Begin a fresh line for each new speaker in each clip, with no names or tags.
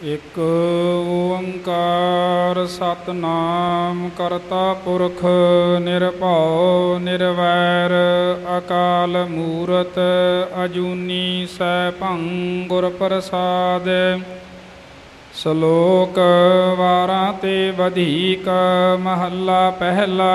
ਇਕ ਓੰਕਾਰ ਸਤਿਨਾਮ ਕਰਤਾ ਪੁਰਖ ਨਿਰਭਉ ਨਿਰਵੈਰ ਅਕਾਲ ਮੂਰਤ ਅਜੂਨੀ ਸੈਭੰ ਗੁਰ ਪ੍ਰਸਾਦ। ਸ਼ਲੋਕ ਵਾਰਾਂ ਤੇ ਵਧੀਕ ਮਹੱਲਾ ਪਹਿਲਾ।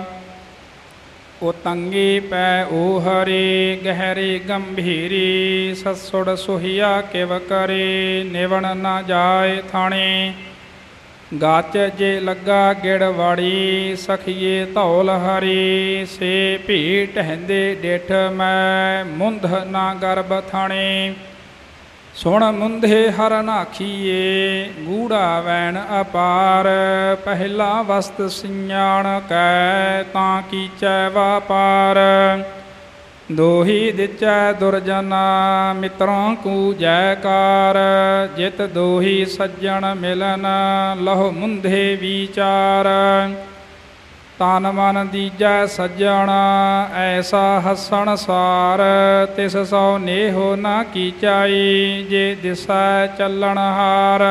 ਉਤੰਗੀ ਪੈ ਓਹਰੀ ਗਹਿਰੀ ਗੰਭੀਰੀ ਸਸੁੜ ਸੁਹੀਆ ਕਿਵ ਕਰੇ ਨਿਵਣ ਨਾ ਜਾਏ ਥਾਣੇ। ਗਾਚ ਜੇ ਲੱਗਾ ਗਿੜਵਾੜੀ ਸਖੀਏ ਧੌਲ ਹਰੀ ਸੇ ਭੀ ਟਹਿੰਦੇ ਡਿਠ ਮੈਂ ਮੁੰਧ ਨਾ ਗਰਭ ਥਾਣੇ। ਸੁਣ ਮੁੰਧੇ ਹਰ ਨਾਖੀਏ ਗੂੜਾ ਵੈਣ ਅਪਾਰ ਪਹਿਲਾ ਵਸਤ ਸਿਆਣ ਕੈ ਤਾਂ ਕੀਚੈ ਵਾਪਾਰ। ਦੋਹੀ ਦਿਚੈ ਦੁਰਜਨਾ ਮਿੱਤਰਾਂ ਕੂ ਜੈਕਾਰ ਜਿਤ ਦੋਹੀ ਸੱਜਣ ਮਿਲਨ ਲਹੁ ਮੁੰਧੇ ਵਿਚਾਰ। ਤਨ ਮਨ ਦੀਜੈ ਸੱਜਣ ਐਸਾ ਹੱਸਣ ਸਾਰ ਤਿਸ ਸੋ ਨੇਹੋ ਨਾ ਕੀਚਾਈ ਜੇ ਦਿਸੈ ਚੱਲਣ ਹਾਰ।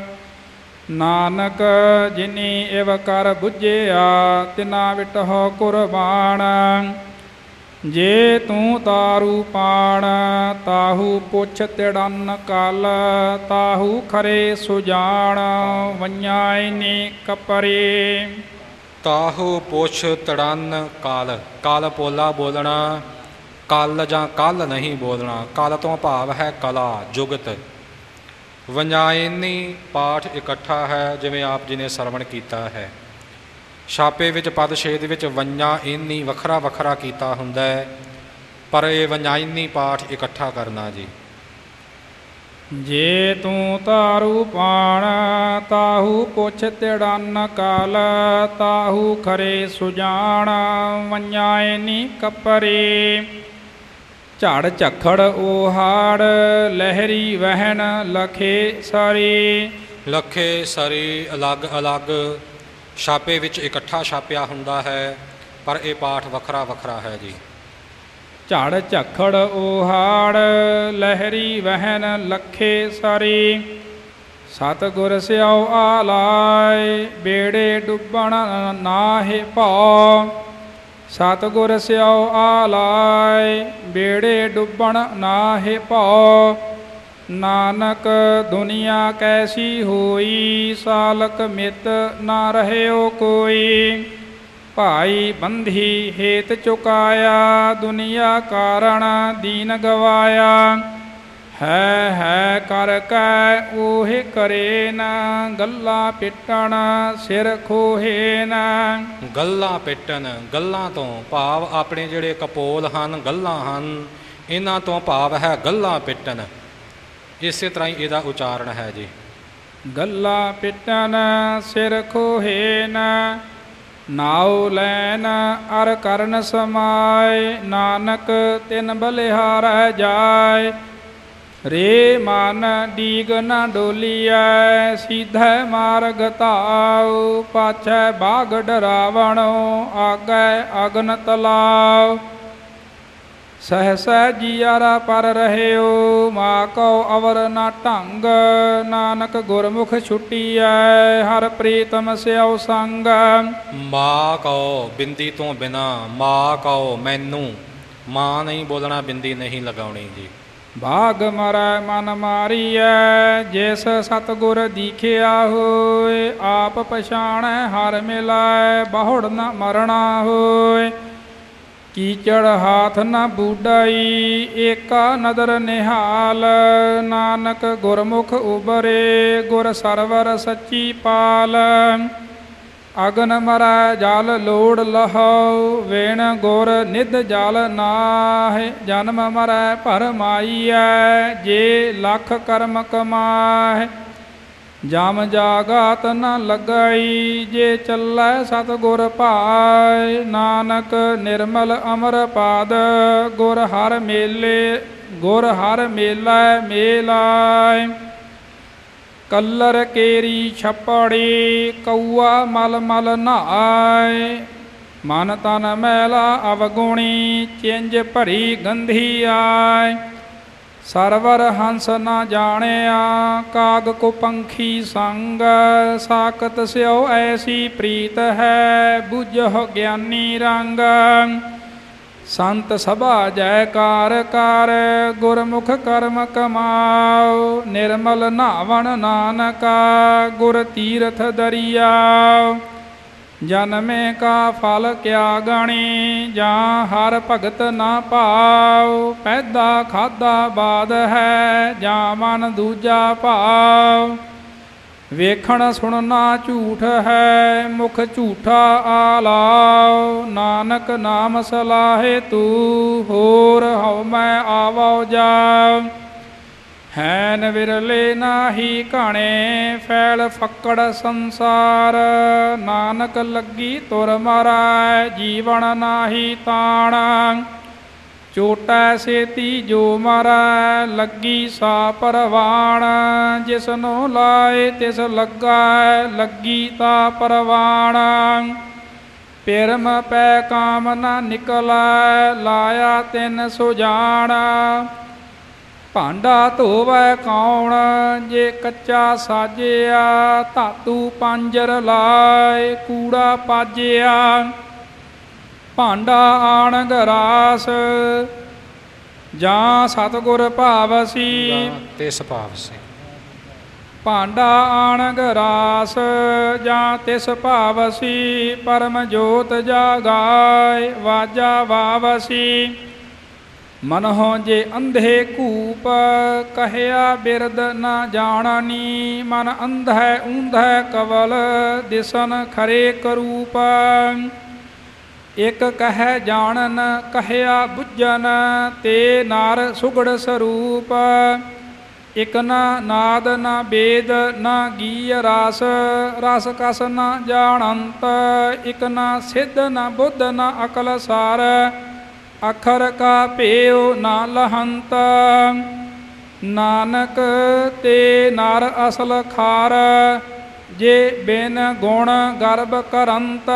ਨਾਨਕ ਜਿਨੀ ਇਵ ਕਰ ਬੁੱਝਿਆ ਤਿਨਾ ਵਿਟਹੁ ਕੁਰਬਾਨ। ਜੇ ਤੂੰ ਤਾਰੂ ਪਾਣ ਤਾਹੂ ਪੁੱਛ ਤਿੜਨ ਕਲ ਤਾਹੂ ਖਰੇ ਸੁਜਾਨ ਵੰஞਾਇਨੀ ਕਪਰੇ।
ਤਾਹੂ ਪੁੱਛ ਤੜਨ ਕਲ। ਕਲ ਪੋਲਾ ਬੋਲਣਾ, ਕਲ ਜਾਂ ਕੱਲ ਨਹੀਂ ਬੋਲਣਾ। ਕਲ ਤੋਂ ਭਾਵ ਹੈ ਕਲਾ ਜੁਗਤ। ਵੰஞਾਇਨੀ ਪਾਠ ਇਕੱਠਾ ਹੈ ਜਿਵੇਂ ਆਪ ਜੀ ਨੇ ਸਰਵਣ ਕੀਤਾ ਹੈ। ਛਾਪੇ ਵਿੱਚ ਪਦ ਛੇਦ ਵਿੱਚ ਵੰஞਾਇਨੀ ਵੱਖਰਾ ਵੱਖਰਾ ਕੀਤਾ ਹੁੰਦਾ ਹੈ, ਪਰ ਇਹ ਵੰஞਾਇਨੀ ਪਾਠ ਇਕੱਠਾ ਕਰਨਾ ਜੀ।
ਜੇ ਤੂੰ ਤਾਰੂ ਪਾਣ ਤਾਹੂ ਪੁੱਛ ਤਿੜਨ ਕਲ ਤਾਹੂ ਖਰੇ ਸੁਜਾਨ ਵੰஞਾਇਨੀ ਕਪਰੇ। ਝੜ ਝੱਖੜ ਓਹਾੜ ਲਹਿਰੀ ਵਹਿਣ ਲਖੇ ਸਾਰੀ।
ਲਖੇ ਸਰੀ ਅਲੱਗ ਅਲੱਗ ਛਾਪੇ ਵਿੱਚ ਇਕੱਠਾ ਛਾਪਿਆ ਹੁੰਦਾ ਹੈ, ਪਰ ਇਹ ਪਾਠ ਵੱਖਰਾ ਵੱਖਰਾ ਹੈ ਜੀ।
ਝੜ ਝੱਖੜ ਓਹਾੜ ਲਹਿਰੀ ਵਹਿਣ ਲਖੇ ਸਾਰੀ। ਸਤਿਗੁਰ ਸਿਉ ਆਲਾਇ ਬੇੜੇ ਡੁੱਬਣ ਨਾਹਿ ਭਉ। ਸਤਿਗੁਰ ਸਿਉ ਆਲਾਇ ਬੇੜੇ ਡੁੱਬਣ ਨਾਹਿ ਭਉ। ਨਾਨਕ ਦੁਨੀਆ ਕੈਸੀ ਹੋਈ ਸਾਲਕ ਮਿਤ ਨਾ ਰਹਿਓ ਕੋਈ। ਭਾਈ ਬੰਧੀ ਹੇਤ ਚੁਕਾਇਆ ਦੁਨੀਆ ਕਾਰਣ ਦੀਨ ਗਵਾਇਆ। ਹੈ ਕਰ ਕੈ ਓਹੇ ਕਰੇ ਨਾ ਗੱਲਾਂ ਪਿੱਟਣ ਸਿਰ ਖੋਹੇ ਨਾ।
ਗੱਲਾਂ ਪਿੱਟਣ, ਗੱਲਾਂ ਤੋਂ ਭਾਵ ਆਪਣੇ ਜਿਹੜੇ ਕਪੋਲ ਹਨ ਗੱਲਾਂ ਹਨ, ਇਹਨਾਂ ਤੋਂ ਭਾਵ ਹੈ ਗੱਲਾਂ ਪਿੱਟਣ। ਇਸੇ ਤਰ੍ਹਾਂ ਹੀ ਇਹਦਾ ਉਚਾਰਨ ਹੈ ਜੀ। ਗੱਲਾਂ
ਪਿੱਟਣ ਸਿਰ ਖੋਹੇ ਨਾ ਨਾਉ ਲੈਨ ਅਰ ਕਰਨ ਸਮਾਏ। ਨਾਨਕ ਤਿਨ ਬਲਿਹਾਰੈ ਜਾਏ ਰੇ ਮਨ ਡੀਗ ਨਾ ਡੋਲੀਐ। ਸੀਧੈ ਮਾਰਗ ਧਾਉ ਪਾਛੈ ਬਾਗ ਡਰਾਵਣੋ ਆਗੈ ਅਗਨ ਤਲਾਉ। ਸਹਸੈ ਜੀਆਰਾ ਪਰ ਰਹਿਓ ਮਾ ਕਉ ਅਵਰ ਨਾ ਢੰਗ। ਨਾਨਕ ਗੁਰਮੁਖ ਛੁਟੀਐ ਹਰ ਪ੍ਰੀਤਮ ਸਿਉ ਸੰਗ।
ਮਾ ਕਉ ਬਿੰਦੀ ਤੋਂ ਬਿਨਾ, ਮਾ ਕਉ ਮੈਨੂੰ, ਮਾਂ ਨਹੀਂ ਬੋਲਣਾ, ਬਿੰਦੀ ਨਹੀਂ ਲਗਾਉਣੀ ਜੀ।
ਭਾਗ ਮਰੈ ਮਨ ਮਾਰੀਐ ਜਿਸ ਸਤਿਗੁਰ ਦੀਖਿਆ ਹੋਏ। ਆਪ ਪਛਾਣੈ ਹਰ ਮਿਲਾਇ ਬਹੁੜ ਨਾ ਮਰਣਾ ਹੋਏ। ਕੀਚੜ ਹਾਥ ਨਾ ਬੂਡਾਈ ਏਕਾ ਨਦਰ ਨਿਹਾਲ। ਨਾਨਕ ਗੁਰਮੁਖ ਉਬਰੇ ਗੁਰ ਸਰਵਰ ਸੱਚੀ ਪਾਲ। ਅਗਨ ਮਰੈ ਜਲ ਲੋੜ ਲਹਉ ਵੇਣ ਗੁਰ ਨਿਧ ਜਲ ਨਾਹਿ। ਜਨਮ ਮਰੈ ਭਰਮਾਈਐ ਜੇ ਲੱਖ ਕਰਮ ਕਮਾਹਿ। ਜਮ ਜਾਗਾਤ ਨ ਲਗਾਈ ਜੇ ਚੱਲੈ ਸਤਿਗੁਰ ਭਾਇ। ਨਾਨਕ ਨਿਰਮਲ ਅਮਰ ਪਾਦ ਗੁਰ ਹਰ ਮੇਲੇ, ਗੁਰ ਹਰ ਮੇਲੈ ਮੇਲਾਇ। ਕਲਰ ਕੇਰੀ ਛਪੜੀ ਕਊਆ ਮਲ ਮਲ ਨਹਾਇ। ਮਨ ਤਨ ਮੈਲਾ ਅਵਗੁਣੀ ਚਿੰਜ ਭਰੀ ਗੰਧੀ ਆਇ। ਸਰਵਰ ਹੰਸ ਨਾ ਜਾਣਿਆ ਕਾਗ ਕੋ ਪੰਖੀ ਸੰਗ ਸਾਕਤ ਸਿਓ ਐਸੀ ਪ੍ਰੀਤ ਹੈ ਬੁਝਹੁ ਗਿਆਨੀ ਰੰਗ ਸੰਤ ਸਭਾ ਜੈਕਾਰ ਕਰ ਗੁਰਮੁਖ ਕਰਮ ਕਮਾਓ ਨਿਰਮਲ ਨਾਵਣ ਨਾਨਕਾ ਗੁਰ ਤੀਰਥ ਦਰਿਆ ਜਨਮੇ ਕਾ ਫਲ ਕਿਆ ਗਣੀ ਜਾਂ ਹਰ ਭਗਤ ਨਾ ਪਾਓ ਪੈਦਾ ਖਾਦਾ ਬਾਦ ਹੈ ਜਾਂ ਮਨ ਦੂਜਾ ਭਾਵ ਵੇਖਣ ਸੁਣਨਾ ਝੂਠ ਹੈ ਮੁਖ ਝੂਠਾ ਆਲਾਓ ਨਾਨਕ ਨਾਮ ਸਲਾਹੇ ਤੂੰ ਹੋਰ ਹਉ ਮੈਂ ਆਵੋ ਜਾ ਹੈਨ ਵਿਰਲੇ ਨਾਹੀ ਘਾਣੇ ਫੈਲ ਫੱਕੜ ਸੰਸਾਰ ਨਾਨਕ ਲੱਗੀ ਤੁਰ ਮਾਰੈ ਜੀਵਨ ਨਾਹੀ ਤਾਣ ਚੋਟੈ ਸੇਤੀ ਜੋ ਮਾਰੈ ਲੱਗੀ ਸਾ ਪਰਵਾਣ ਜਿਸਨੂੰ ਲਾਏ ਤਿਸ ਲੱਗਾ ਲੱਗੀ ਤਾ ਪਰਵਾਣ ਪਿਰਮ ਪੈ ਕਾਮ ਨਾ ਨਿਕਲੈ ਲਾਇਆ ਤਿਨ ਸੁਜਾਨ ਭਾਂਡਾ ਧੋਵੈ ਕੌਣ ਜੇ ਕੱਚਾ ਸਾਜਿਆ ਧਾਤੂ ਪਾਂਜਰ ਲਾਏ ਕੂੜਾ ਪਾਜਿਆ ਭਾਂਡਾ ਆਣ ਗਰਾਸ ਜਾਂ ਸਤਿਗੁਰ ਭਾਵਸੀ
ਤਿਸ ਭਾਵਸੀ
ਭਾਂਡਾ ਆਣ ਗਰਾਸ ਜਾਂ ਤਿਸ ਭਾਵਸੀ ਪਰਮ ਜੋਤ ਜਾਗਾਏ ਵਾਜਾ ਵਾਵਸੀ ਮਨਹੁ ਜੇ ਅੰਧੇ ਕੂਪ ਕਹਿਆ ਬਿਰਦ ਨਾ ਜਾਣਨੀ ਮਨ ਅੰਧੈ ਊਂਧੈ ਕਵਲ ਦਿਸਨ ਖਰੇ ਕਰੂਪ ਇਕ ਕਹਿ ਜਾਣਨ ਕਹਿਆ ਬੁੱਝਨ ਤੇ ਨਾਰ ਸੁਗੜ ਸਰੂਪ ਇਕ ਨਾ ਨਾਦ ਨਾ ਬੇਦ ਨਾ ਗੀ ਰਸ ਰਸ ਕਸ ਨਾ ਜਾਣੰਤ ਇਕ ਨਾ ਸਿੱਧ ਨਾ ਬੁੱਧ ਨਾ ਅਕਲ ਸਾਰ ਅਖਰ ਕਾ ਭੇਉ ਨਾ ਲਹੰਤ ਨਾਨਕ ਤੇ ਨਰ ਅਸਲ ਖਾਰ ਜੇ ਬਿਨ ਗੁਣ ਗਰਭ ਕਰੰਤ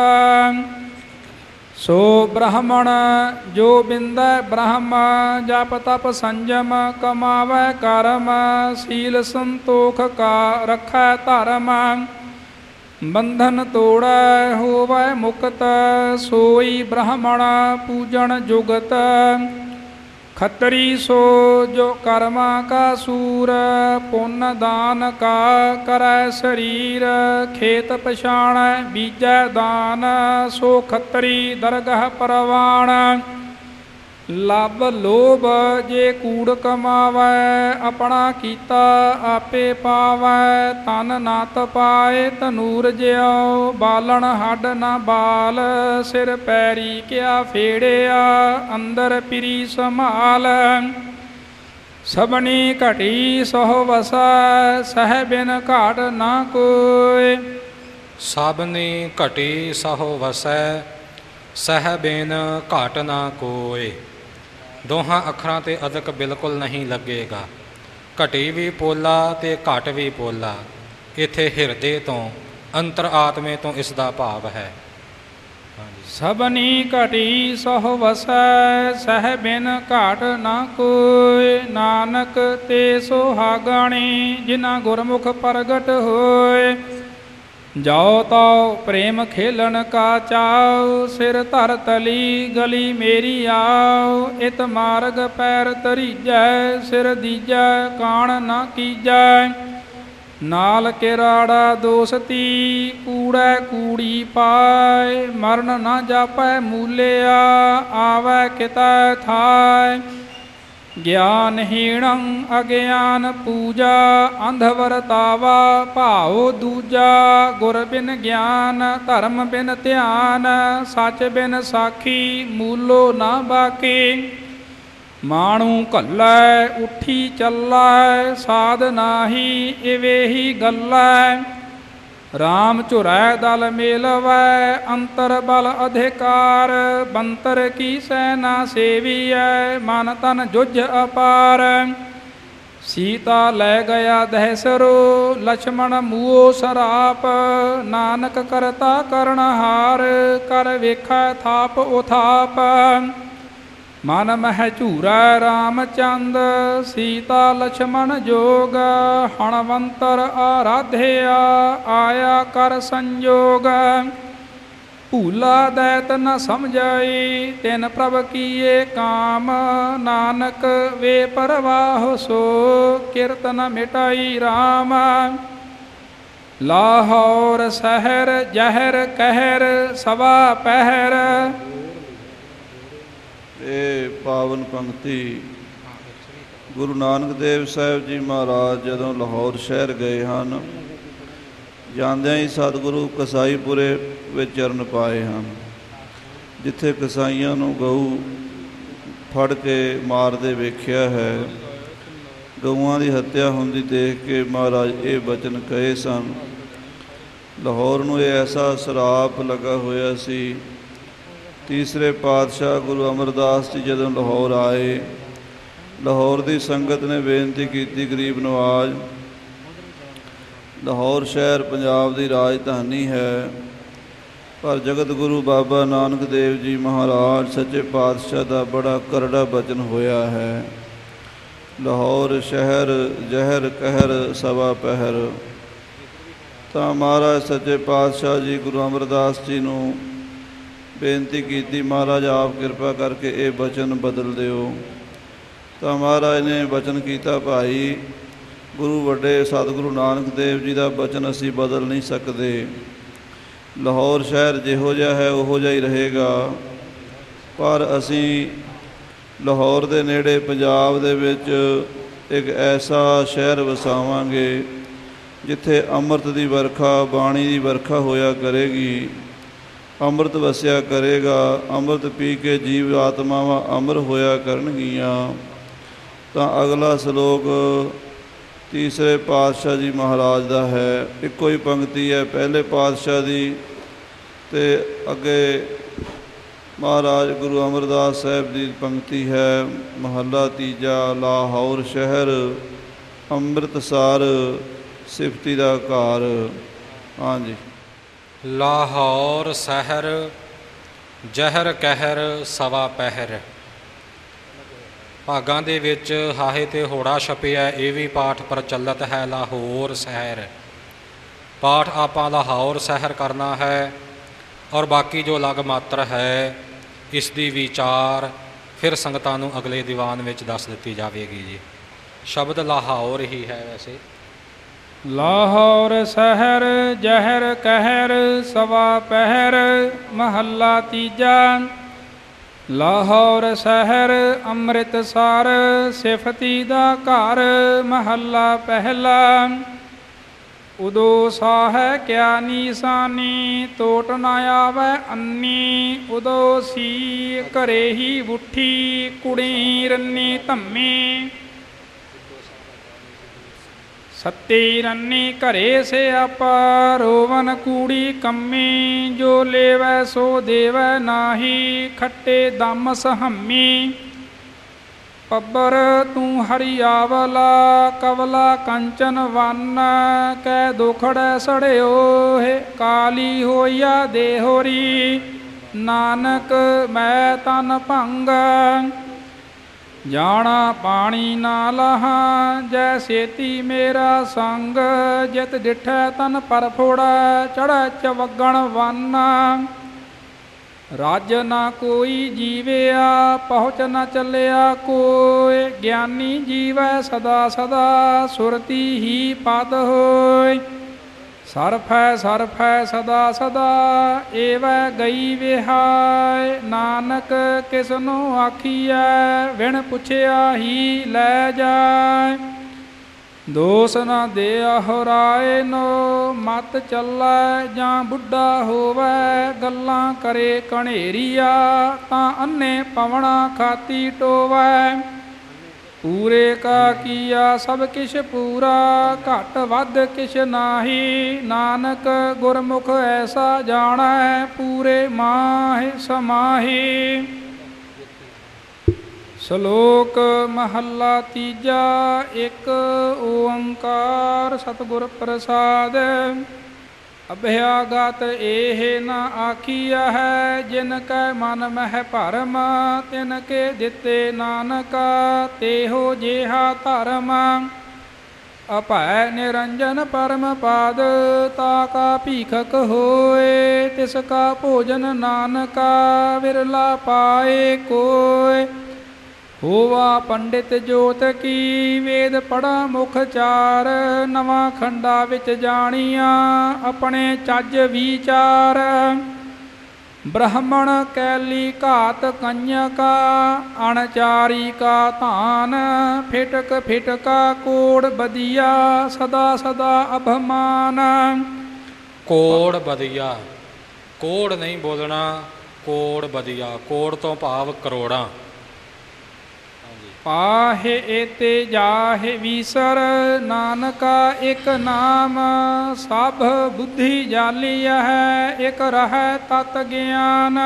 ਸੋ ਬ੍ਰਾਹਮਣ ਜੋ ਬਿੰਦੈ ਬ੍ਰਹਮ ਜਪ ਤਪ ਸੰਜਮ ਕਮਾਵੈ ਕਰਮ ਸੀਲ ਸੰਤੋਖ ਕਾ ਰੱਖੈ ਧਰਮ ਬੰਧਨ ਤੋੜੈ ਹੋਵੈ ਮੁਕਤ ਸੋਈ ਬ੍ਰਾਹਮਣ ਪੂਜਨ ਜੁਗਤ ਖੱਤਰੀ ਸੋ ਜੋ ਕਰਮਾ ਕਾ ਸੂਰ ਪੁੰਨ ਦਾਨ ਕਾ ਕਰੈ ਸਰੀਰ ਖੇਤ ਪਛਾਣੈ ਬੀਜੈ ਦਾਨ ਸੋ ਖੱਤਰੀ ਦਰਗਹ ਪਰਵਾਣ ਲੱਭ ਲੋਭ ਜੇ ਕੂੜ ਕਮਾਵੈ ਆਪਣਾ ਕੀਤਾ ਆਪੇ ਪਾਵੈ ਤਨ ਨਾ ਤਪਾਏ ਤਨੂਰ ਜਿਉ ਬਾਲਣ ਹੱਡ ਨਾ ਬਾਲ ਸਿਰ ਪੈਰੀ ਕਿਆ ਫੇੜਿਆ ਅੰਦਰ ਪਿਰੀ ਸੰਭਾਲ ਸਭਨੀ ਘਟੀ ਸਹੁ ਵਸੈ ਸਹਿ ਬਿਨ ਘਾਟ ਨਾ ਕੋਈ
ਸਭਨੀ ਘਟੀ ਸਹੁ ਵਸੈ ਸਹਿ ਬਿਨ ਘਾਟ ਨਾ ਕੋਇ ਦੋਹਾਂ ਅੱਖਰਾਂ ਤੇ ਅਦਕ ਬਿਲਕੁਲ ਨਹੀਂ ਲੱਗੇਗਾ ਘਟੀ ਵੀ ਪੋਲਾ ਤੇ ਘਟ ਵੀ ਪੋਲਾ ਇੱਥੇ ਹਿਰਦੇ ਤੋਂ ਅੰਤਰ ਆਤਮੇ ਤੋਂ ਇਸ ਦਾ ਭਾਵ ਹੈ
ਸਭਨੀ ਘਟੀ ਸਹੁ ਵਸੈ ਸਹਿ ਬਿਨ ਘਾਟ ਨਾ ਕੋਈ ਨਾਨਕ ਤੇ ਸੁਹਾਗਣੀ ਜਿਨ੍ਹਾਂ ਗੁਰਮੁਖ ਪ੍ਰਗਟ ਹੋਏ ਜਾਓ ਤਾਉ ਪ੍ਰੇਮ ਖੇਲਣ ਕਾ ਚਾਉ ਸਿਰ ਧਰ ਤਲੀ ਗਲੀ ਮੇਰੀ ਆਉ ਇਤ ਮਾਰਗ ਪੈਰ ਧਰੀਜੈ ਸਿਰ ਦੀਜੈ ਕਾਣ ਨਾ ਕੀਜੈ ਨਾਲ ਕਿਰਾੜਾ ਦੋਸਤੀ ਕੂੜੈ ਕੂੜੀ ਪਾਏ ਮਰਨ ਨਾ ਜਾਪੈ ਮੂਲਿਆ ਆਵੈ ਕਿਤੈ ਥਾਇ ਗਿਆਨਹੀਣੰ ਅਗਿਆਨ ਪੂਜਾ ਅੰਧ ਵਰਤਾਵਾ ਭਾਉ ਦੂਜਾ ਗੁਰ ਬਿਨ ਗਿਆਨ ਧਰਮ ਬਿਨ ਧਿਆਨ ਸੱਚ ਬਿਨ ਸਾਖੀ ਮੂਲੋ ਨਾ ਬਾਕੀ ਮਾਣੂ ਘੱਲੈ ਉੱਠੀ ਚੱਲੈ ਸਾਧ ਨਾਹੀ ਇਵੇਹੀ ਗੱਲੈ ਰਾਮ ਝੁਰੈ ਦਲ ਮੇਲਵੈ ਅੰਤਰ ਬਲ ਅਧਿਕਾਰ ਬੰਤਰ ਕੀ ਸੈਨਾ ਸੇਵੀਐ ਮਨ ਤਨ ਜੁਝ ਅਪਾਰ ਸੀਤਾ ਲੈ ਗਿਆ ਦਹਿਸਰੋ ਲਛਮਣ ਮੂਓ ਸਰਾਪ ਨਾਨਕ ਕਰਤਾ ਕਰਨਹਾਰ ਕਰ ਵੇਖੈ ਥਾਪ ਉਥਾਪ ਮਨ ਮਹਿ ਝੂਰੈ ਰਾਮਚੰਦ ਸੀਤਾ ਲਛਮਨ ਜੋਗ ਹਣਵੰਤਰ ਆਰਾਧਿਆ ਆਇਆ ਕਰ ਸੰਜੋਗ ਭੂਲਾ ਦੈਤ ਨ ਸਮਝਾਈ ਤਿਨ ਪ੍ਰਭ ਕੀਏ ਕਾਮ ਨਾਨਕ ਵੇ ਪਰਵਾਹ ਸੋ ਕਿਰਤ ਨ ਮਿਟਾਈ ਰਾਮ ਲਾਹੌਰ ਸ਼ਹਿਰ ਜ਼ਹਿਰ ਕਹਿਰ ਸਵਾ ਪਹਿਰ।
ਇਹ ਪਾਵਨ ਪੰਕਤੀ ਗੁਰੂ ਨਾਨਕ ਦੇਵ ਸਾਹਿਬ ਜੀ ਮਹਾਰਾਜ ਜਦੋਂ ਲਾਹੌਰ ਸ਼ਹਿਰ ਗਏ ਹਨ, ਜਾਂਦਿਆਂ ਹੀ ਸਤਿਗੁਰੂ ਕਸਾਈਪੁਰੇ ਵਿੱਚ ਚਰਨ ਪਾਏ ਹਨ, ਜਿੱਥੇ ਕਸਾਈਆਂ ਨੂੰ ਗਊ ਫੜ ਕੇ ਮਾਰਦੇ ਵੇਖਿਆ ਹੈ। ਗਊਆਂ ਦੀ ਹੱਤਿਆ ਹੁੰਦੀ ਦੇਖ ਕੇ ਮਹਾਰਾਜ ਇਹ ਬਚਨ ਕਹੇ ਸਨ। ਲਾਹੌਰ ਨੂੰ ਇਹ ਐਸਾ ਸਰਾਪ ਲੱਗਾ ਹੋਇਆ ਸੀ। ਤੀਸਰੇ ਪਾਤਸ਼ਾਹ ਗੁਰੂ ਅਮਰਦਾਸ ਜੀ ਜਦੋਂ ਲਾਹੌਰ ਆਏ, ਲਾਹੌਰ ਦੀ ਸੰਗਤ ਨੇ ਬੇਨਤੀ ਕੀਤੀ, ਗਰੀਬ ਨਵਾਜ਼, ਲਾਹੌਰ ਸ਼ਹਿਰ ਪੰਜਾਬ ਦੀ ਰਾਜਧਾਨੀ ਹੈ, ਪਰ ਜਗਤ ਗੁਰੂ ਬਾਬਾ ਨਾਨਕ ਦੇਵ ਜੀ ਮਹਾਰਾਜ ਸੱਚੇ ਪਾਤਸ਼ਾਹ ਦਾ ਬੜਾ ਕਰੜਾ ਬਚਨ ਹੋਇਆ ਹੈ। ਲਾਹੌਰ ਸ਼ਹਿਰ ਜ਼ਹਿਰ ਕਹਿਰ ਸਵਾ ਪਹਿਰ। ਤਾਂ ਮਹਾਰਾਜ ਸੱਚੇ ਪਾਤਸ਼ਾਹ ਜੀ ਗੁਰੂ ਅਮਰਦਾਸ ਜੀ ਨੂੰ ਬੇਨਤੀ ਕੀਤੀ, ਮਹਾਰਾਜ ਆਪ ਕਿਰਪਾ ਕਰਕੇ ਇਹ ਬਚਨ ਬਦਲ ਦਿਓ। ਤਾਂ ਮਹਾਰਾਜ ਨੇ ਬਚਨ ਕੀਤਾ, ਭਾਈ ਗੁਰੂ ਵੱਡੇ ਸਤਿਗੁਰੂ ਨਾਨਕ ਦੇਵ ਜੀ ਦਾ ਬਚਨ ਅਸੀਂ ਬਦਲ ਨਹੀਂ ਸਕਦੇ। ਲਾਹੌਰ ਸ਼ਹਿਰ ਜਿਹੋ ਜਿਹਾ ਹੈ ਉਹੋ ਜਿਹਾ ਹੀ ਰਹੇਗਾ, ਪਰ ਅਸੀਂ ਲਾਹੌਰ ਦੇ ਨੇੜੇ ਪੰਜਾਬ ਦੇ ਵਿੱਚ ਇੱਕ ਐਸਾ ਸ਼ਹਿਰ ਵਸਾਵਾਂਗੇ ਜਿੱਥੇ ਅੰਮ੍ਰਿਤ ਦੀ ਵਰਖਾ, ਬਾਣੀ ਦੀ ਵਰਖਾ ਹੋਇਆ ਕਰੇਗੀ, ਅੰਮ੍ਰਿਤ ਵਸਿਆ ਕਰੇਗਾ, ਅੰਮ੍ਰਿਤ ਪੀ ਕੇ ਜੀਵ ਆਤਮਾਵਾਂ ਅਮਰ ਹੋਇਆ ਕਰਨਗੀਆਂ। ਤਾਂ ਅਗਲਾ ਸ਼ਲੋਕ ਤੀਸਰੇ ਪਾਤਸ਼ਾਹ ਜੀ ਮਹਾਰਾਜ ਦਾ ਹੈ। ਇੱਕੋ ਹੀ ਪੰਕਤੀ ਹੈ ਪਹਿਲੇ ਪਾਤਸ਼ਾਹ ਦੀ, ਅਤੇ ਅੱਗੇ ਮਹਾਰਾਜ ਗੁਰੂ ਅਮਰਦਾਸ ਸਾਹਿਬ ਦੀ ਪੰਕਤੀ ਹੈ। ਮਹੱਲਾ ਤੀਜਾ। ਲਾਹੌਰ ਸ਼ਹਿਰ ਅੰਮ੍ਰਿਤਸਰ ਸਿਫਤੀ ਦਾ ਘਰ। ਹਾਂਜੀ।
ਲਾਹੌਰ ਸ਼ਹਿਰ ਜ਼ਹਿਰ ਕਹਿਰ ਸਵਾ ਪਹਿਰ। ਭਾਗਾਂ ਦੇ ਵਿੱਚ ਹਾਹੇ ਤੇ ਹੋੜਾ ਛਪਿਆ, ਇਹ ਵੀ ਪਾਠ ਪ੍ਰਚਲਿਤ ਹੈ। ਲਾਹੌਰ ਸ਼ਹਿਰ ਪਾਠ ਆਪਾਂ ਲਾਹੌਰ ਸ਼ਹਿਰ ਕਰਨਾ ਹੈ, ਔਰ ਬਾਕੀ ਜੋ ਲਗ ਮਾਤਰ ਹੈ ਇਸ ਦੀ ਵਿਚਾਰ ਫਿਰ ਸੰਗਤਾਂ ਨੂੰ ਅਗਲੇ ਦੀਵਾਨ ਵਿੱਚ ਦੱਸ ਦਿੱਤੀ ਜਾਵੇਗੀ ਜੀ। ਸ਼ਬਦ ਲਾਹੌਰ ਹੀ ਹੈ ਵੈਸੇ।
ਲਾਹੌਰ ਸ਼ਹਿਰ ਜ਼ਹਿਰ ਕਹਿਰ ਸਵਾ ਪਹਿਰ। ਮਹੱਲਾ ਤੀਜਾ। ਲਾਹੌਰ ਸ਼ਹਿਰ ਅੰਮ੍ਰਿਤਸਰ ਸਿਫਤੀ ਦਾ ਘਰ। ਮਹੱਲਾ ਪਹਿਲਾ। ਉਦੋ ਸਾਹੈ ਕਿਆ ਨੀਸਾਨੀ ਟੋਟ ਨਾ ਆਵੈ ਅੰਨੀ। ਉਦੋ ਸੀ ਘਰੇ ਹੀ ਬੁੱਠੀ ਕੁੜੀ ਰੰਨੀ ਧੰਮੀ। ਸੱਤੀ ਰੰਨੀ ਘਰੇ ਸਿਆਪਾ ਰੋਵਨ ਕੂੜੀ ਕੰਮੀ। ਜੋ ਲੇਵੈ ਸੋ ਦੇਵੈ ਨਾਹੀ ਖੱਟੇ ਦਮ ਸਹੰਮੀ। ਪੱਬਰ ਤੂੰ ਹਰਿਆਵਲਾ ਕਵਲਾ ਕੰਚਨ ਵੰਨ। ਕੈ ਦੁਖੜੈ ਸੜਿਓ ਹੈ ਕਾਲੀ ਹੋਈਆ ਦੇਹੋਰੀ। ਨਾਨਕ ਮੈਂ ਤਨ ਭੰਗ ਜਾਣਾ ਪਾਣੀ ਨਾ ਲਹਾ। ਜੈ ਸੇਤੀ ਮੇਰਾ ਸੰਗ ਜਿਤ ਡਿਠੈ ਤਨ ਪਰ ਫੋੜਾ। ਚੜ੍ਹੈ ਚਵਗਣ ਵੰਨ ਰਾਜ ਨਾ ਕੋਈ ਜੀਵਿਆ। ਪਹੁੰਚ ਨਾ ਚੱਲਿਆ ਕੋਇ। ਗਿਆਨੀ ਜੀਵੈ ਸਦਾ ਸਦਾ ਸੁਰਤੀ ਹੀ ਪਦ ਹੋਇ। ਸਰਫੈ ਸਰਫੈ ਸਦਾ ਸਦਾ ਏਵੈ ਗਈ ਵਿਹਾਇ। ਨਾਨਕ ਕਿਸਨੂੰ ਆਖੀਐ ਵਿਣ ਪੁੱਛਿਆ ਹੀ ਲੈ ਜਾਇ। ਦੋਸ ਨਾ ਦੇਹੁ ਰਾਏ ਨੋ ਮਤ ਚੱਲੈ। ਜਾਂ ਬੁੱਢਾ ਹੋਵੈ ਗੱਲਾਂ ਕਰੇ ਕਣੇਰੀਆ। ਤਾਂ ਅੰਨੇ ਪਵਣਾ ਖਾਤੀ ਟੋਵੈ। ਪੂਰੇ ਕਾ ਕੀਆ ਸਭ ਕਿਛ ਪੂਰਾ ਘਟ ਵੱਧ ਕਿਛ ਨਾਹੀ। ਨਾਨਕ ਗੁਰਮੁਖ ਐਸਾ ਜਾਣੈ ਪੂਰੇ ਮਾਹਿ ਸਮਾਹੀ। ਸ਼ਲੋਕ ਮਹੱਲਾ ਤੀਜਾ। ਇੱਕ ਓੰਕਾਰ ਸਤਿਗੁਰ ਪ੍ਰਸਾਦਿ। ਅਭਿਆਗਤ ਇਹ ਨ ਆਖੀਆ ਹੈ, ਜਿਨ ਕੈ ਮਨ ਮਹਿ ਭਰਮ, ਤਿਨ ਕੇ ਦਿੱਤੇ ਨਾਨਕ ਤੇਹੋ ਜਿਹਾ ਧਰਮ। ਅਭੈ ਨਿਰੰਜਨ ਪਰਮ ਪਦ, ਤਾ ਕਾ ਭੀਖਕ ਹੋਏ, ਤਿਸ ਕਾ ਭੋਜਨ ਨਾਨਕਾ ਵਿਰਲਾ ਪਾਏ ਕੋਇ। ਹੋਵਾ ਪੰਡਿਤ ਜੋਤ ਕੀ, ਵੇਦ ਪੜ੍ਹਾ ਮੁਖ ਚਾਰ, ਨਵਾਂ ਖੰਡਾ ਵਿੱਚ ਜਾਣੀਆਂ ਆਪਣੇ ਚੱਜ ਵਿਚਾਰ। ਬ੍ਰਾਹਮਣ ਕੈਲੀ ਘਾਤ ਕੰਯਕਾ, ਅਣਚਾਰੀ ਕਾ ਧਾਨ, ਫਿਟਕ ਫਿਟਕਾ ਕੋੜ ਬਦੀਆ, ਸਦਾ ਸਦਾ ਅਭਮਾਨ।
ਕੋੜ ਬਦੀਆ, ਕੋੜ ਨਹੀਂ ਬੋਲਣਾ, ਕੋੜ ਬਦੀਆ। ਕੋੜ ਤੋਂ ਭਾਵ ਕਰੋੜਾਂ।
ਪਾਹੇ ਏਤੇ ਜਾਹੇ ਵੀਸਰ, ਨਾਨਕਾ ਇੱਕ ਨਾਮ, ਸਭ ਬੁੱਧੀ ਜਾਲੀ ਹੈ, ਇੱਕ ਰਹਿ ਤਤ ਗਿਆਨ।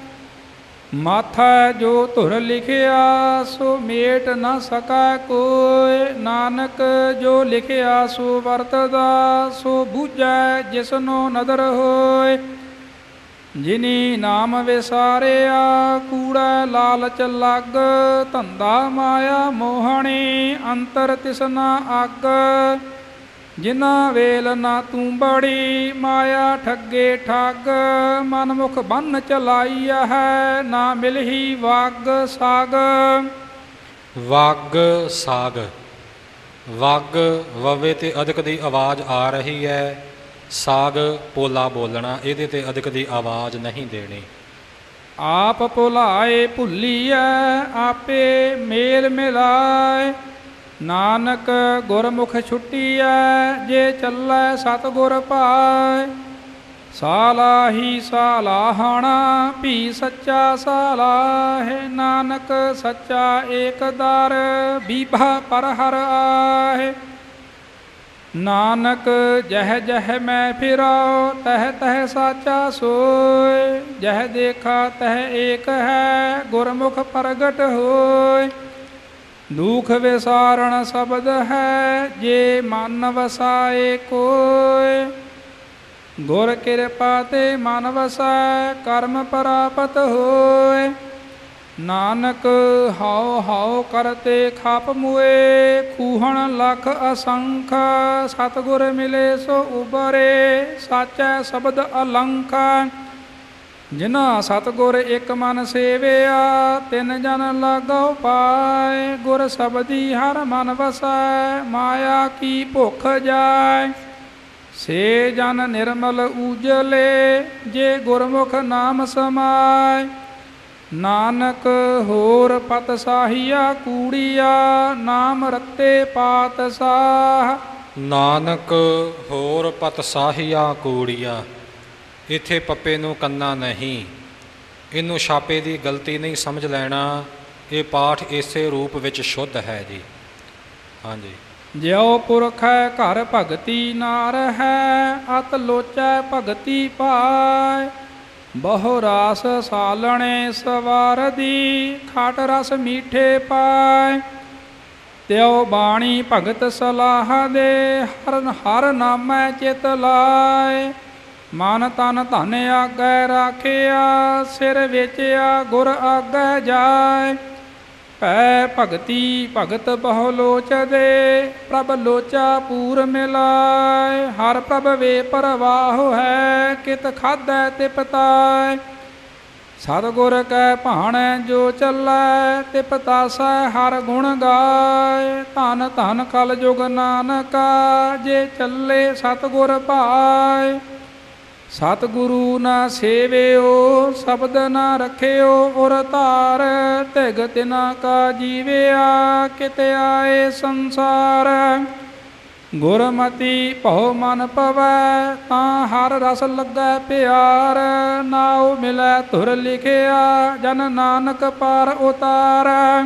ਮਾਥਾ ਜੋ ਧੁਰ ਲਿਖਿਆ, ਸੋ ਮੇਟ ਨ ਸਕੈ ਕੋਇ, ਨਾਨਕ ਜੋ ਲਿਖਿਆ ਸੋ ਵਰਤਦਾ, ਸੋ ਬੂਝੈ ਜਿਸਨੋ ਨਦਰ ਹੋਏ। ਜਿਨੀ ਨਾਮ ਵਿਸਾਰਿਆ, ਕੂੜਾ ਲਾਲਚ ਲੱਗ, ਧੰਦਾ ਮਾਇਆ ਮੋਹਣੀ, ਅੰਤਰ ਤਿਸਨਾ ਅੱਗ। ਜਿਨਾ ਵੇਲ ਨਾ ਤੂੰ ਬੜੀ, ਮਾਇਆ ਠੱਗੇ ਠੱਗ, ਮਨ ਮੁਖ ਬੰਨ ਚਲਾਈਆ ਹੈ, ਨਾ ਮਿਲਹੀ ਵਗ ਸਾਗ।
ਵਗ ਸਾਗ, ਵਗ ਵਵੇ ਤੇ ਅਧਿਕ ਦੀ ਆਵਾਜ਼ ਆ ਰਹੀ ਹੈ, ਸਾਗ ਪੋਲਾ ਬੋਲਣਾ, ਇਹਦੇ ਤੇ ਅਧਿਕ ਦੀ ਆਵਾਜ਼ ਨਹੀਂ ਦੇਣੀ।
ਆਪ ਭੁਲਾਏ ਭੁੱਲੀਐ, ਆਪੇ ਮੇਲ ਮਿਲਾਏ, ਨਾਨਕ ਗੁਰਮੁਖ ਛੁੱਟੀਐ, ਜੇ ਚੱਲੈ ਸਤਿਗੁਰ ਭਾਇ। ਸਾਲਾਹੀ ਸਾਲਾਹਣਾ, ਭੀ ਸੱਚਾ ਸਾਲਾਹੇ, ਨਾਨਕ ਸੱਚਾ ਏਕ ਦਰ, ਬੀਭਾ ਪਰ ਹਰ ਆਹੇ। ਨਾਨਕ ਜਹ ਜਹ ਮੈਂ ਫਿਰਾਉ, ਤਹ ਤਹ ਸਾਚਾ ਸੋਇ, ਜਹ ਦੇਖਾ ਤਹ ਏਕ ਹੈ, ਗੁਰਮੁਖ ਪ੍ਰਗਟ ਹੋਇ। ਦੁਖ ਵਿਸਾਰਣ ਸ਼ਬਦ ਹੈ, ਜੇ ਮਨ ਵਸਾਏ ਕੋਇ, ਗੁਰ ਕਿਰਪਾ ਤੇ ਮਨ ਵਸੈ, ਕਰਮ ਪ੍ਰਾਪਤ ਹੋਇ। ਨਾਨਕ ਹਉ ਹਉ ਕਰਤੇ ਖਪ ਮੁਏ, ਖੂਹਣ ਲਖ ਅਸੰਖ, ਸਤਿਗੁਰ ਮਿਲੇ ਸੋ ਉਬਰੇ, ਸਾਚੈ ਸ਼ਬਦ ਅਲੰਖ। ਜਿਨਾ ਸਤਿਗੁਰ ਇੱਕ ਮਨ ਸੇਵਿਆ, ਤਿਨ ਜਨ ਲਾਗੋ ਪਾਏ, ਗੁਰ ਸ਼ਬਦੀ ਹਰ ਮਨ ਵਸੈ, ਮਾਇਆ ਕੀ ਭੁਖ ਜਾਏ। ਸੇ ਜਨ ਨਿਰਮਲ ਊਜਲੇ, ਜੇ ਗੁਰਮੁਖ ਨਾਮ ਸਮਾਏ। ਨਾਨਕ ਹੋਰ ਪਤ ਸਾਹੀਆ ਕੂੜੀਆ, ਨਾਮ ਰਤੇ ਪਾਤਸ਼ਾਹ।
ਨਾਨਕ ਹੋਰ ਪਤ ਸਾਹੀਆ ਕੂੜੀਆ, ਇੱਥੇ ਪੱਪੇ ਨੂੰ ਕੰਨਾ ਨਹੀਂ, ਇਹਨੂੰ ਛਾਪੇ ਦੀ ਗਲਤੀ ਨਹੀਂ ਸਮਝ ਲੈਣਾ, ਇਹ ਪਾਠ ਇਸੇ ਰੂਪ ਵਿੱਚ ਸ਼ੁੱਧ ਹੈ ਜੀ। ਹਾਂਜੀ।
ਜਿਉ ਪੁਰਖ ਹੈ ਘਰ ਭਗਤੀ ਨਾਰ ਹੈ, ਅਤ ਲੋਚੈ ਭਗਤੀ ਪਾਏ। ਬਹੁ ਰਾਸ ਸਾਲਣੇ ਸਵਾਰ ਦੀ, ਖਟ ਰਸ ਮੀਠੇ ਪਾਏ। ਤਿਉ ਬਾਣੀ ਭਗਤ ਸਲਾਹ ਦੇ, ਹਰ ਨਾਮੈ ਚਿਤ ਲਾਏ। ਮਨ ਤਨ ਧਨ ਆਗੈ ਰਾਖਿਆ, ਸਿਰ ਵੇਚਿਆ ਗੁਰ ਆਗੈ ਜਾਏ। ਭੈ ਭਗਤੀ ਭਗਤ ਬਹੁ ਲੋਚਦੇ, ਪ੍ਰਭ ਲੋਚਾ ਪੂਰ ਮਿਲਾਏ। ਹਰ ਪ੍ਰਭ ਵੇ ਪਰਵਾਹੁ ਹੈ, ਕਿਤ ਖਾਧੈ ਤੇ ਪਤਾਏ। ਸਤਿਗੁਰ ਕੈ ਭਾਣੈ ਜੋ ਚੱਲੈ, ਤੇ ਪਤਾਸੈ ਹਰ ਗੁਣ ਗਾਏ। ਧਨ ਧਨ ਕਲ ਯੁਗ ਨਾਨਕਾ, ਜੇ ਚੱਲੇ ਸਤਿਗੁਰ ਭਾਏ। ਸਤਿਗੁਰੂ ਨਾ ਸੇਵਿਓ, ਸ਼ਬਦ ਨਾ ਰੱਖਿਓ ਉਰ ਧਾਰ। ਧਿਗ ਤਿਨਾ ਕਾ ਜੀਵਿਆ, ਕਿਤ ਆਏ ਸੰਸਾਰ। ਗੁਰਮਤੀ ਭਉ ਮਨ ਪਵੈ, ਤਾਂ ਹਰ ਰਸ ਲੱਗੈ ਪਿਆਰ। ਨਾਉ ਮਿਲੈ ਧੁਰ ਲਿਖਿਆ, ਜਨ ਨਾਨਕ ਪਾਰ ਉਤਾਰ।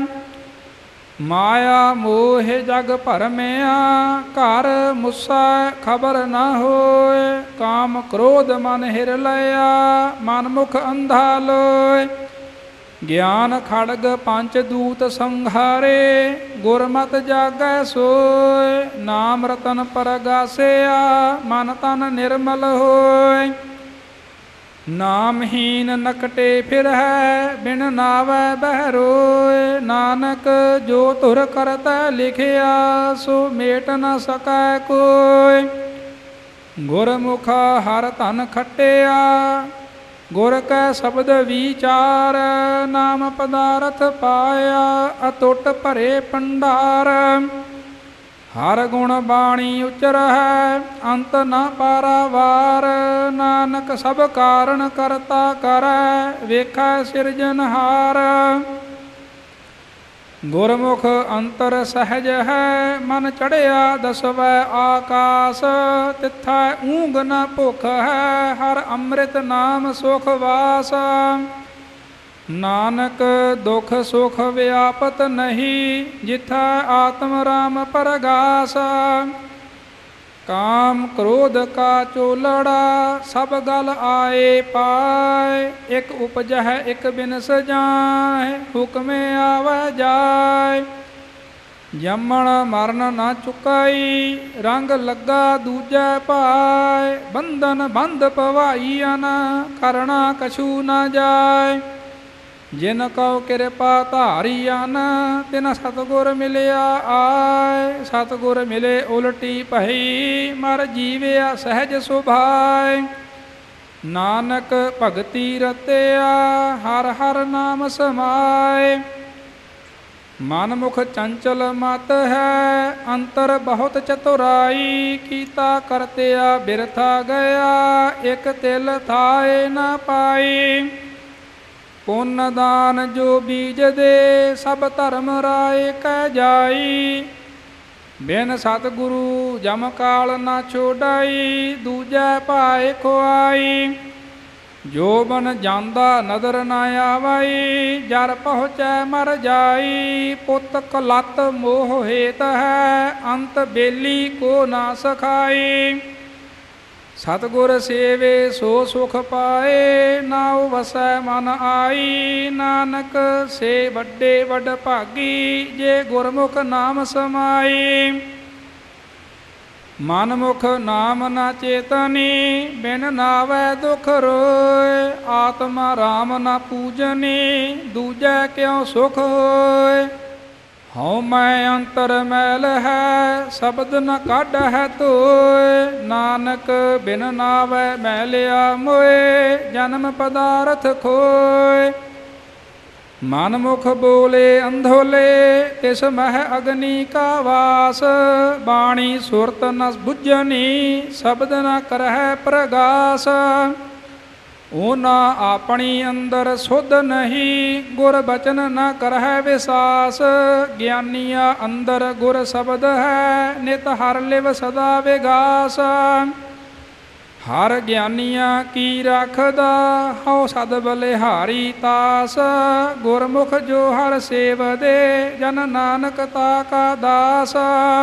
ਮਾਇਆ ਮੋਹ ਜਗ ਭਰਮਿਆ, ਘਰ ਮੁਸਾ ਖਬਰ ਨਾ ਹੋਏ। ਕਾਮ ਕ੍ਰੋਧ ਮਨ ਹਿਰ ਲਿਆ, ਮਨ ਮੁਖ ਅੰਧਾ ਲੋਏ। ਗਿਆਨ ਖੜਗ ਪੰਚ ਦੂਤ ਸੰਘਾਰੇ, ਗੁਰਮਤਿ ਜਾਗੈ ਸੋਇ। ਨਾਮ ਰਤਨ ਪਰਗਾਸਿਆ, ਮਨ ਤਨ ਨਿਰਮਲ ਹੋਇ। ਨਾਮਹੀਨ ਨਕਟੇ ਫਿਰਹਿ, ਬਿਨ ਨਾਵੈ ਬਹਿ ਰੋਇ। ਨਾਨਕ ਜੋ ਧੁਰ ਕਰਤੈ ਲਿਖਿਆ, ਸੋ ਮੇਟ ਨ ਸਕੈ ਕੋਈ। ਗੁਰਮੁਖ ਹਰ ਧਨ ਖਟਿਆ, ਗੁਰ ਕੈ ਸ਼ਬਦ ਵਿਚਾਰ। ਨਾਮ ਪਦਾਰਥ ਪਾਇਆ, ਅਤੁੱਟ ਭਰੇ ਭੰਡਾਰ। ਹਰ ਗੁਣ ਬਾਣੀ ਉਚਰਹਿ, ਅੰਤ ਨ ਪਾਰਾਵਾਰ। ਨਾਨਕ ਸਭ ਕਾਰਨ ਕਰਤਾ ਕਰੈ, ਵੇਖੈ ਸਿਰਜਨਹਾਰ। ਗੁਰਮੁਖ ਅੰਤਰ ਸਹਿਜ ਹੈ, ਮਨ ਚੜਿਆ ਦਸਵੈ ਆਕਾਸ। ਤਿਥੈ ਊਂਘ ਨ ਭੁਖ ਹੈ, ਹਰ ਅੰਮ੍ਰਿਤ ਨਾਮ ਸੁਖ ਵਾਸ। ਨਾਨਕ ਦੁਖ ਸੁਖ ਵਿਆਪਤ ਨਹੀਂ, ਜਿਥੈ ਆਤਮ ਰਾਮ ਪਰਗਾਸ। ਕਾਮ ਕ੍ਰੋਧ ਕਾ ਚੋਲੜਾ, ਸਭ ਗਲ ਆਏ ਪਾਏ। ਇਕ ਉਪਜਹਿ ਇਕ ਬਿਨਸ ਜਾਹਿ, ਹੁਕਮੇ ਆਵੈ ਜਾਇ। ਜੰਮਣ ਮਰਨ ਨਾ ਚੁਕਾਈ, ਰੰਗ ਲੱਗਾ ਦੂਜੈ ਭਾਇ। ਬੰਧਨ ਬੰਧ ਪਵਾਈਅਨ, ਕਰਣਾ ਕਛੂ ਨਾ ਜਾਇ। ਜਿਨ ਕਉ ਕਿਰਪਾ ਧਾਰੀਅਨ, ਤਿਨ ਸਤਿਗੁਰ ਮਿਲਿਆ ਆਇ। ਸਤਿਗੁਰ ਮਿਲੇ ਉਲਟੀ ਭਈ, ਮਰ ਜੀਵਿਆ ਸਹਿਜ ਸੁਭਾਇ। ਨਾਨਕ ਭਗਤੀ ਰਤਿਆ, ਹਰ ਹਰ ਨਾਮ ਸਮਾਇ। ਮਨ ਮੁਖ ਚੰਚਲ ਮਤ ਹੈ, ਅੰਤਰ ਬਹੁਤ ਚਤੁਰਾਈ। ਕੀਤਾ ਕਰਤਿਆ ਬਿਰਥਾ ਗਿਆ, ਇਕ ਤਿਲ ਥਾਏ ਨਾ ਪਾਈ। ਪੁੰਨ ਦਾਨ ਜੋ ਬੀਜ ਦੇ, ਸਭ ਧਰਮ ਰਾਏ ਕਹਿ ਜਾਈ। ਬਿਨ ਸਤਿਗੁਰੂ ਜਮ ਕਾਲ ਨਾ ਛੋਡਾਈ, ਦੂਜੈ ਭਾਏ ਖੁਆਈ। ਜੋ ਬਨ ਜਾਂਦਾ ਨਦਰ ਨਾ ਆਵਾਈ, ਜਰ ਪਹੁੰਚੈ ਮਰ ਜਾਈ। ਪੁੱਤ ਕਲਤ ਮੋਹ ਹੇਤ ਹੈ, ਅੰਤ ਬੇਲੀ ਕੋ ਨਾ ਸਖਾਈ। ਸਤਿਗੁਰ ਸੇਵੇ ਸੋ ਸੁਖ ਪਾਏ, ਨਾਉ ਵਸੈ ਮਨ ਆਈ। ਨਾਨਕ ਸੇ ਵੱਡੇ ਵੱਡ ਭਾਗੀ, ਜੇ ਗੁਰਮੁਖ ਨਾਮ ਸਮਾਈ। ਮਨਮੁਖ ਨਾਮ ਨਾ ਚੇਤਨੀ, ਬਿਨ ਨਾਵੈ ਦੁਖ ਰੋਇ। ਆਤਮਾ ਰਾਮ ਨਾ ਪੂਜਨੀ, ਦੂਜੈ ਕਿਉ ਸੁਖ ਹੋਇ। ਹਉ ਮੈਂ ਅੰਤਰ ਮੈਲ ਹੈ, ਸ਼ਬਦ ਨ ਕੱਢ ਹੈ ਧੋਇ। ਨਾਨਕ ਬਿਨ ਨਾਵੈ ਮੈਲਿਆ ਮੋਏ, ਜਨਮ ਪਦਾਰਥ ਖੋਇ। ਮਨਮੁਖ ਬੋਲੇ ਅੰਧੋਲੇ, ਤਿਸ ਮਹਿ ਅਗਨੀ ਕਾ ਵਾਸ। ਬਾਣੀ ਸੁਰਤ ਨ ਬੁੱਝਨੀ, ਸ਼ਬਦ ਨ ਕਰਹਿ ਪ੍ਰਗਾਸ। ਓਨਾ ਆਪਣੀ ਅੰਦਰ ਸੁਧ ਨਹੀਂ, ਗੁਰ ਬਚਨ ਨ ਕਰਹਿ ਵਿਸਾਸ। ਗਿਆਨੀਆ ਅੰਦਰ ਗੁਰ ਸ਼ਬਦ ਹੈ, ਨਿਤ ਹਰ ਲਿਵ ਸਦਾ ਵਿਗਾਸ। ਹਰ ਗਿਆਨੀਆਂ ਕੀ ਰੱਖਦਾ, ਹਉ ਸਦ ਬਲਿਹਾਰੀ ਤਾਸ। ਗੁਰਮੁਖ ਜੋ ਹਰ ਸੇਵਦੇ, ਜਨ ਨਾਨਕ ਤਾ ਕਾ ਦਾਸ।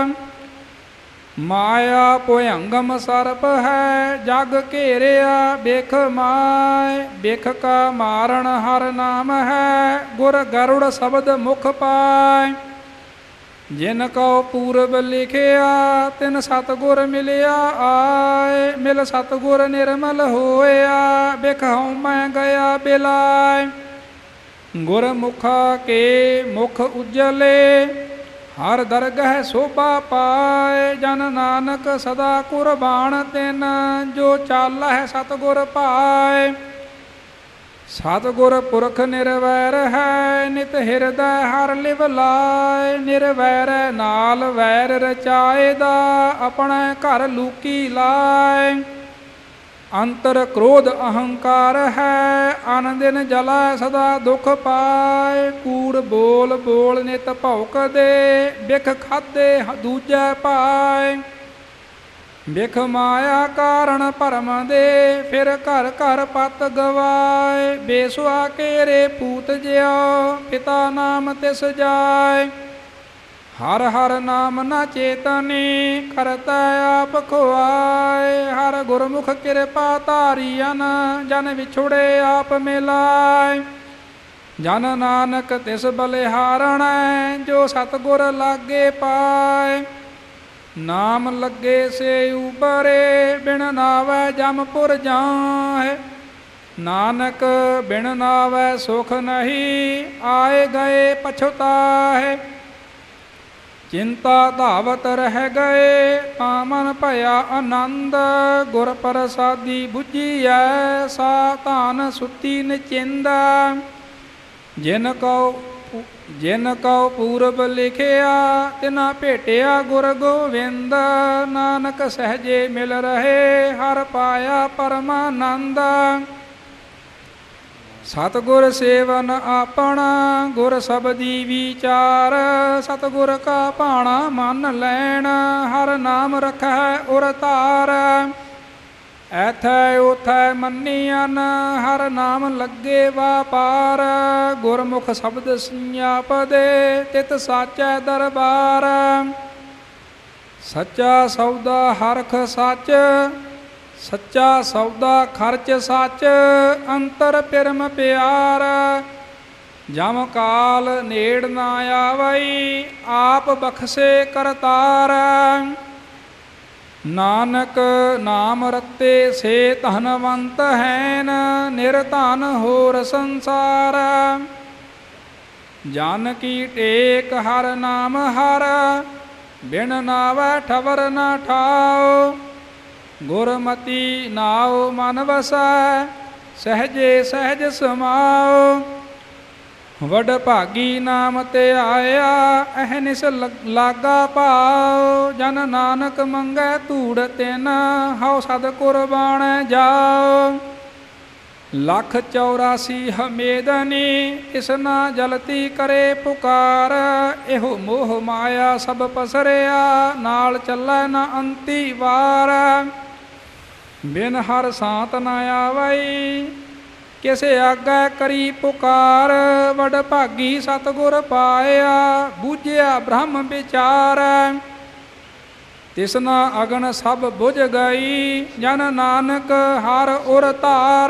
ਮਾਇਆ ਭੁਯੰਗਮ ਸਰਪ ਹੈ, ਜਗ ਘੇਰਿਆ ਬਿਖ ਮਾਇ। ਬਿਖ ਕਾ ਮਾਰਨ ਹਰ ਨਾਮ ਹੈ, ਗੁਰ ਗਰੁੜ ਸ਼ਬਦ ਮੁਖ ਪਾਇ। ਜਿਨ ਕਉ ਪੂਰਬ ਲਿਖਿਆ, ਤਿਨ ਸਤਿਗੁਰ ਮਿਲਿਆ ਆਇ। ਮਿਲ ਸਤਿਗੁਰ ਨਿਰਮਲ ਹੋਇਆ, ਬਿਖ ਹਉਮੈ ਗਿਆ ਬਿਲਾਇ। ਗੁਰਮੁਖਾ ਕੇ ਮੁਖ ਉਜਲੇ, ਹਰ ਦਰਗਹਿ ਸੋਭਾ ਪਾਏ। ਜਨ ਨਾਨਕ ਸਦਾ ਕੁਰਬਾਨ ਤਿਨ, ਜੋ ਚਾਲਹਿ ਸਤਿਗੁਰ ਭਾਏ। ਸਤਿਗੁਰ ਪੁਰਖ ਨਿਰਵੈਰ ਹੈ, ਨਿਤ ਹਿਰਦੈ ਹਰ ਲਿਵ ਲਾਇ। ਨਿਰਵੈਰੈ ਨਾਲ ਵੈਰ ਰਚਾਏ ਦਾ, ਆਪਣੇ ਘਰ ਲੂਕੀ ਲਾਇ। ਅੰਤਰ ਕ੍ਰੋਧ ਅਹੰਕਾਰ ਹੈ, ਅਨ ਦਿਨ ਜਲੈ ਸਦਾ ਦੁਖ ਪਾਏ। ਕੂੜ ਬੋਲ ਬੋਲ ਨਿਤ ਭੌਂਕਦੇ, ਬਿਖ ਖਾਧੇ ਦੂਜੈ ਪਾਏ। ਬਿਖ ਮਾਇਆ ਕਾਰਣ ਭਰਮ ਦੇ, ਫਿਰ ਘਰ ਘਰ ਪਤ ਗਵਾਏ। ਬੇਸੁਆ ਕੇਰੇ ਪੂਤ ਜਿਉ, ਪਿਤਾ ਨਾਮ ਤਿਸ ਜਾਏ। ਹਰ ਹਰ ਨਾਮ ਨ ਚੇਤਨੀ, ਕਰਤਾ ਆਪ ਖੁਆਏ। ਹਰ ਗੁਰਮੁਖ ਕਿਰਪਾ ਧਾਰੀਅਨ, ਜਨ ਵਿਛੁੜੇ ਆਪ ਮਿਲਾਏ। ਜਨ ਨਾਨਕ ਤਿਸ ਬਲਿਹਾਰਣੈ, ਜੋ ਸਤਿਗੁਰ ਲਾਗੇ ਪਾਏ। ਨਾਮ ਲੱਗੇ ਸੇ ਉਬਰੇ, ਬਿਨ ਨਾਵੈ ਜਮਪੁਰ ਜਾਹੇ। ਨਾਨਕ ਬਿਨ ਨਾਵੈ ਸੁਖ ਨਹੀਂ, ਆਏ ਗਏ ਪਛੁਤਾਹੇ। ਚਿੰਤਾ ਧਾਵਤ ਰਹਿ ਗਏ, ਤਾਂ ਮਨ ਭਇਆ ਆਨੰਦ। ਗੁਰ ਪ੍ਰਸਾਦੀ ਬੁੱਝੀਐ, ਸਾ ਧਨ ਸੁੱਤੀ ਨਿਚਿੰਦਾ। ਜਿਨ ਕਉ ਪੂਰਬ ਲਿਖਿਆ, ਤਿਨਾ ਭੇਟਿਆ ਗੁਰ ਗੋਵਿੰਦ। ਨਾਨਕ ਸਹਜੇ ਮਿਲ ਰਹੇ, ਹਰ ਪਾਇਆ ਪਰਮਾਨੰਦ। ਸਤਿਗੁਰ ਸੇਵਨ ਆਪਣਾ, ਗੁਰ ਸਬਦੀ ਵਿਚਾਰ। ਸਤਿਗੁਰ ਕਾ ਭਾਣਾ ਮੰਨ ਲੈਣ, ਹਰ ਨਾਮ ਰਖੈ ਉਰ ਧਾਰ। ਐਥੈ ਉਥੈ ਮੰਨੀਅਨ, ਹਰ ਨਾਮ ਲੱਗੇ ਵਾਪਾਰ। ਗੁਰਮੁਖ ਸ਼ਬਦ ਸਿਆਪਦੇ, ਤਿਤ ਸਾਚੈ ਦਰਬਾਰ। ਸੱਚਾ ਸੌਦਾ ਹਰਖ ਸੱਚ, ਸੱਚਾ ਸੌਦਾ ਖਰਚ ਸੱਚ। ਅੰਤਰ ਪਿਰਮ ਪਿਆਰ, ਜਮ ਕਾਲ ਨੇੜ ਨਾ ਆਵਈ, ਆਪ ਬਖਸ਼ੇ ਕਰਤਾਰ। ਨਾਨਕ ਨਾਮ ਰਤੇ ਸੇ ਧਨਵੰਤ ਹੈਨ, ਨਿਰਧਨ ਹੋਰ ਸੰਸਾਰ। ਜਨ ਕੀ ਟੇਕ ਹਰ ਨਾਮ ਹਰ, ਬਿਨ ਨਾਵੈ ਠਵਰ ਨਾ ਠਾਓ। ਗੁਰਮਤੀ ਨਾਉ ਮਨ ਵਸੈ, ਸਹਜੇ ਸਹਜ ਸਮਾਓ। ਵਡ ਭਾਗੀ ਨਾਮ ਤੇ ਆਇਆ, ਅਹਨਿਸ ਲਾਗਾ ਪਾਓ। ਜਨ ਨਾਨਕ ਮੰਗੈ ਧੂੜ ਤਿਨ, ਹਉ ਸਦ ਕੁਰਬਾਨੈ ਜਾਓ। 184 ਹਮੇਦਨੀ, ਇਸਨਾ ਜਲਤੀ ਕਰੇ ਪੁਕਾਰ। ਇਹੋ ਮੋਹ ਮਾਇਆ ਸਭ ਪਸਰਿਆ, ਨਾਲ ਚੱਲੈ ਨਾ ਅੰਤੀ ਵਾਰ। ਬਿਨ ਹਰ ਸਾਤ ਨਾ ਆਵਈ, ਕਿਸੇ ਆਗੈ ਕਰੀ ਪੁਕਾਰ। ਵਡ ਭਾਗੀ ਸਤਿਗੁਰ ਪਾਇਆ, ਬੂਝਿਆ ਬ੍ਰਹਮ ਵਿਚਾਰ। ਤਿਸਨਾ ਅਗਨ ਸਭ ਬੁਝ ਗਈ, ਜਨ ਨਾਨਕ ਹਰ ਉਰ ਧਾਰ।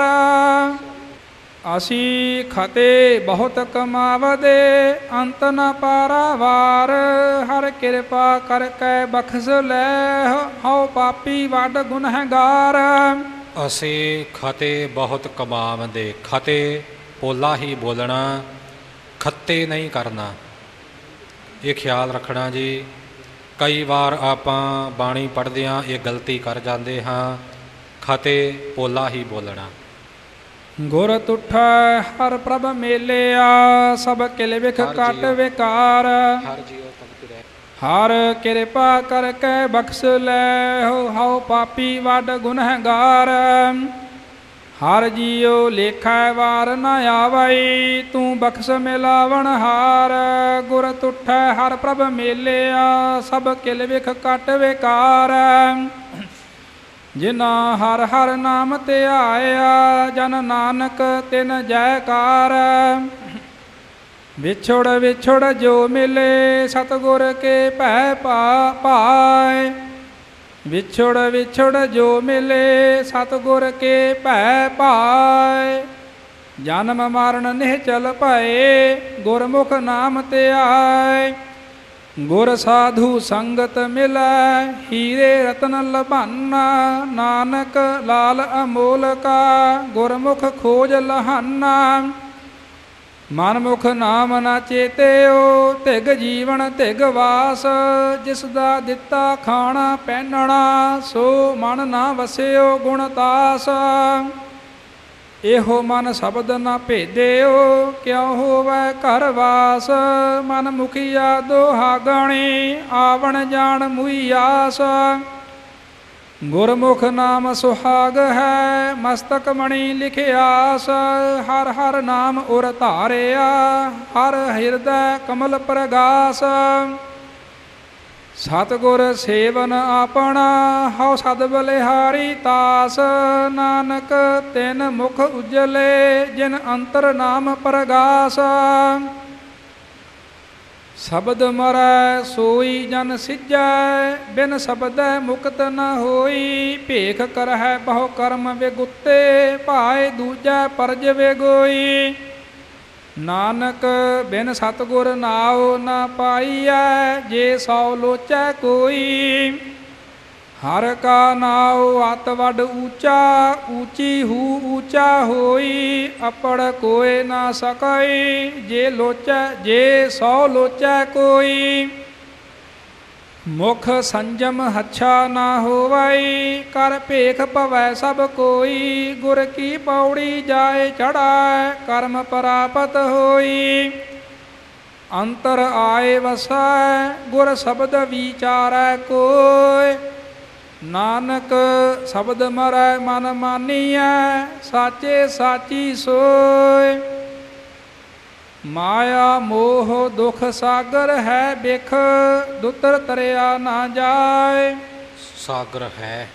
ਅਸੀਂ ਖਤੇ ਬਹੁਤ ਕਮਾਵਦੇ, ਅੰਤ ਨ ਪਾਰਾਵਾਰ। ਹਰ ਕਿਰਪਾ ਕਰਕੇ ਬਖਸ਼ ਲੈ, ਹਉ ਪਾਪੀ ਵੱਡ ਗੁਨਹਗਾਰ।
ਅਸੀਂ ਖਤੇ ਬਹੁਤ ਕਮਾਵਦੇ, ਖਤੇ ਪੋਲਾ ਹੀ ਬੋਲਣਾ, ਖੱਤੇ ਨਹੀਂ ਕਰਨਾ। ਇਹ ਖਿਆਲ ਰੱਖਣਾ ਜੀ। ਕਈ ਵਾਰ ਆਪਾਂ ਬਾਣੀ ਪੜ੍ਹਦਿਆਂ ਇਹ ਗਲਤੀ ਕਰ ਜਾਂਦੇ ਹਾਂ, ਖਤੇ ਪੋਲਾ ਹੀ ਬੋਲਣਾ।
ਗੁਰ ਤੁਠੈ ਹਰ ਪ੍ਰਭ ਮੇਲਿਆ, ਸਭ ਕਿਲ ਵਿਖ ਕਟ ਵਿਕਾਰ। ਹਰ ਕਿਰਪਾ ਕਰਕੇ ਬਖਸ਼ ਲੈ, ਹਉ ਪਾਪੀ ਵੱਡ ਗੁਨਹਗਾਰ। ਹਰ ਜੀਉ ਲੇਖੈ ਵਾਰ ਨ ਆਵਈ, ਤੂੰ ਬਖਸ਼ ਮਿਲਾਵਣ ਹਾਰ। ਗੁਰ ਤੁਠੈ ਹਰ ਪ੍ਰਭ ਮੇਲਿਆ, ਸਭ ਕਿਲ ਵਿਖ ਕਟ ਵਿਕਾਰ। ਜਿਨਾ ਹਰ ਹਰ ਨਾਮ ਧਿਆਇਆ, ਜਨ ਨਾਨਕ ਤਿਨ ਜੈਕਾਰ। ਵਿਛੁੜ ਵਿਛੁੜ ਜੋ ਮਿਲੇ, ਸਤਿਗੁਰ ਕੇ ਭੈ ਪਾਏ। ਵਿਛੁੜ ਵਿਛੁੜ ਜੋ ਮਿਲੇ, ਸਤਿਗੁਰ ਕੇ ਭੈ ਪਾਏ। ਜਨਮ ਮਰਨ ਨਿਹਚਲ ਭਏ, ਗੁਰਮੁਖ ਨਾਮ ਧਿਆਏ। ਗੁਰ ਸਾਧੂ ਸੰਗਤ ਮਿਲੈ, ਹੀਰੇ ਰਤਨ ਲਭਾਨਾ। ਨਾਨਕ ਲਾਲ ਅਮੋਲਕਾ, ਗੁਰਮੁਖ ਖੋਜ ਲਹਾਨਾ। ਮਨਮੁਖ ਨਾਮ ਨਾ ਚੇਤਿਓ, ਧਿਗ ਜੀਵਨ ਧਿਗ ਵਾਸ। ਜਿਸ ਦਾ ਦਿੱਤਾ ਖਾਣਾ ਪਹਿਨਣਾ, ਸੋ ਮਨ ਨਾ ਵਸਿਓ ਗੁਣਤਾਸ। ਇਹੋ ਮਨ ਸ਼ਬਦ ਨਾ ਭੇਦਿਓ, ਕਿਉ ਹੋਵੈ ਘਰ ਵਾਸ। ਮਨ ਮੁਖੀਆ ਦੋਹਾ ਗਣੀ, ਆਵਣ ਜਾਣ ਮੁਈ ਆਸ। ਗੁਰਮੁਖ ਨਾਮ ਸੁਹਾਗ ਹੈ, ਮਸਤਕ ਮਣੀ ਲਿਖਿਆਸ। ਹਰ ਹਰ ਨਾਮ ਉਰ ਧਾਰਿਆ, ਹਰ ਹਿਰਦੈ ਕਮਲ ਪ੍ਰਗਾਸ। ਸਤਿਗੁਰ ਸੇਵਨ ਆਪਣਾ, ਹਉ ਸਦ ਬਲਿਹਾਰੀ ਤਾਸ। ਨਾਨਕ ਤਿਨ ਮੁਖ ਉਜਲੇ, ਜਿਨ ਅੰਤਰ ਨਾਮ ਪ੍ਰਗਾਸ। ਸ਼ਬਦ ਮਰੈ ਸੋਈ ਜਨ ਸਿੱਜੈ, ਬਿਨ ਸ਼ਬਦੈ ਮੁਕਤ ਨ ਹੋਈ। ਭੇਖ ਕਰਹਿ ਬਹੁ ਕਰਮ ਵਿਗੁੱਤੇ, ਭਾਏ ਦੂਜੈ ਪਰਜ ਵਿਗੋਈ। ਨਾਨਕ ਬਿਨ ਸਤਿਗੁਰ ਨਾਉ ਨਾ ਪਾਈਐ, ਜੇ ਸੌ ਲੋਚੈ ਕੋਈ। ਹਰ ਕਾ ਨਾਉ ਅਤ ਵੱਡ ਊਚਾ, ਊਚੀ ਹੂ ਊਚਾ ਹੋਈ। ਅਪੜ ਕੋਇ ਨਾ ਸਕਈ, ਜੇ ਲੋਚੈ ਜੇ ਸੌ ਲੋਚੈ ਕੋਈ। ਮੁਖ ਸੰਜਮ ਹੱਛਾ ਨਾ ਹੋਵਈ, ਕਰ ਭੇਖ ਪਵੈ ਸਭ ਕੋਈ। ਗੁਰ ਕੀ ਪੌੜੀ ਜਾਏ ਚੜ੍ਹਾਇ, ਕਰਮ ਪ੍ਰਾਪਤ ਹੋਈ। ਅੰਤਰ ਆਏ ਵਸੈ, ਗੁਰ ਸ਼ਬਦ ਵਿਚਾਰੈ ਕੋਇ। ਨਾਨਕ ਸ਼ਬਦ ਮਰੈ ਮਨ ਮਾਨੀਐ, ਸਾਚੇ ਸਾਚੀ ਸੋਇ। ਮਾਇਆ ਮੋਹ ਦੁਖ ਸਾਗਰ ਹੈ ਬਿਖ, ਦੁਤਰ ਤਰਿਆ ਨਾ ਜਾਏ।
ਸਾਗਰ ਹੈ।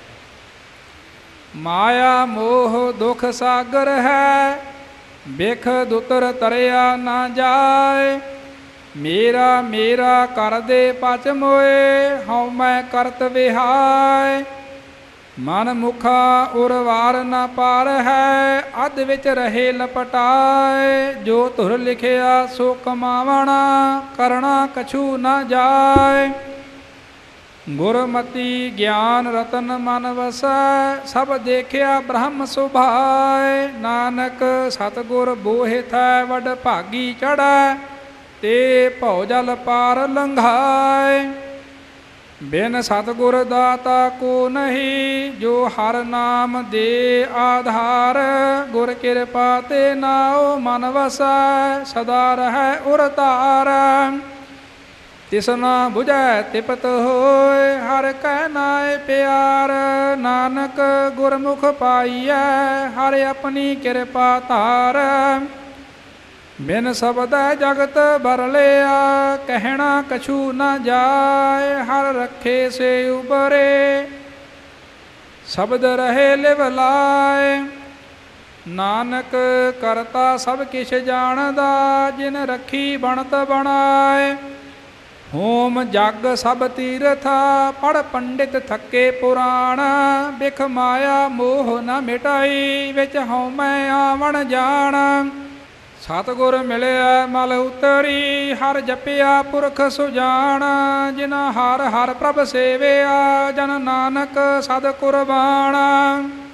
ਮਾਇਆ ਮੋਹ ਦੁਖ ਸਾਗਰ ਹੈ ਬਿਖ, ਦੁਤਰ ਤਰਿਆ ਨਾ ਜਾਏ। ਮੇਰਾ ਮੇਰਾ ਕਰਦੇ ਪਚ ਮੋਏ, ਹਉ ਮੈਂ ਕਰਤ ਵਿਹਾਏ। ਮਨ ਮੁਖਾ ਉਰਵਾਰ ਨਾ ਪਾਰ ਹੈ, ਅੱਧ ਵਿੱਚ ਰਹੇ ਲਪਟਾਏ। ਜੋ ਧੁਰ ਲਿਖਿਆ ਸੋ ਕਮਾਵਣਾ, ਕਰਨਾ ਕਛੂ ਨਾ ਜਾਏ। ਗੁਰਮਤੀ ਗਿਆਨ ਰਤਨ ਮਨ ਵਸੈ, ਸਭ ਦੇਖਿਆ ਬ੍ਰਹਮ ਸੁਭਾਏ। ਨਾਨਕ ਸਤਿਗੁਰ ਬੋਹਿ ਥੈ ਵਡ ਭਾਗੀ ਚੜ੍ਹੈ, ਤੇ ਭਉ ਜਲ ਪਾਰ ਲੰਘਾਏ। ਬਿਨ ਸਤਿਗੁਰ ਦਾਤਾ ਕੋ ਨਹੀਂ, ਜੋ ਹਰ ਨਾਮ ਦੇ ਆਧਾਰ। ਗੁਰ ਕਿਰਪਾ ਤੇ ਨਾਉ ਮਨ ਵਸੈ, ਸਦਾ ਰਹੈ ਉਰ ਧਾਰ। ਤਿਸਨਾ ਬੁਝੈ ਤਿਪਤ ਹੋਏ, ਹਰ ਕੈ ਨਾਏ ਪਿਆਰ। ਨਾਨਕ ਗੁਰਮੁਖ ਪਾਈਐ, ਹਰ ਆਪਣੀ ਕਿਰਪਾ ਧਾਰ। ਬਿਨ ਸ਼ਬਦੈ ਜਗਤ ਬਰਲਿਆ, ਕਹਿਣਾ ਕਛੂ ਨਾ ਜਾਏ। ਹਰ ਰੱਖੇ ਸੇ ਉਬਰੇ, ਸ਼ਬਦ ਰਹੇ ਲਿਵ ਲਾਏ। ਨਾਨਕ ਕਰਤਾ ਸਭ ਕਿਛ ਜਾਣਦਾ, ਜਿਨ ਰੱਖੀ ਬਣਤ ਬਣਾਏ। ਹੋਮ ਜਗ ਸਭ ਤੀਰਥਾ, ਪੜ ਪੰਡਿਤ ਥੱਕੇ ਪੁਰਾਣ। ਬਿਖ ਮਾਇਆ ਮੋਹ ਨ ਮਿਟਾਈ, ਵਿੱਚ ਹਉਮੈ ਆਵਣ ਜਾਣ। ਸਤਿਗੁਰ ਮਿਲਿਆ ਮਲ ਉਤਰੀ, ਹਰ ਜਪਿਆ ਪੁਰਖ ਸੁਜਾਨ। ਜਿਨਾ ਹਰ ਹਰ ਪ੍ਰਭ ਸੇਵਿਆ, ਜਨ ਨਾਨਕ ਸਦ ਕੁਰਬਾਨ।